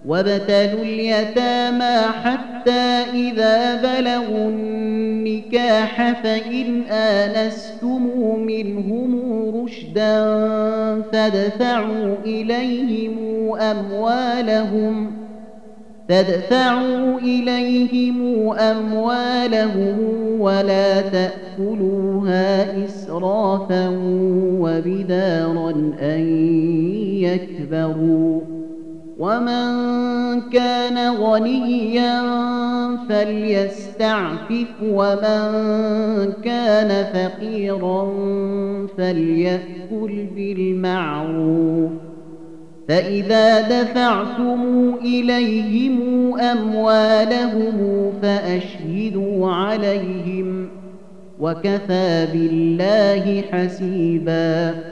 وابتلوا اليتامى حتى إذا بلغوا النكاح فإن آنستم منهم رشدا فادفعوا إليهم أموالهم ولا تأكلوها إسرافا وبدارا أن يكبروا ومن كان غنيا فليستعفف ومن كان فقيرا فليأكل بالمعروف فإذا دفعتم إليهم أموالهم فأشهدوا عليهم وكفى بالله حسيبا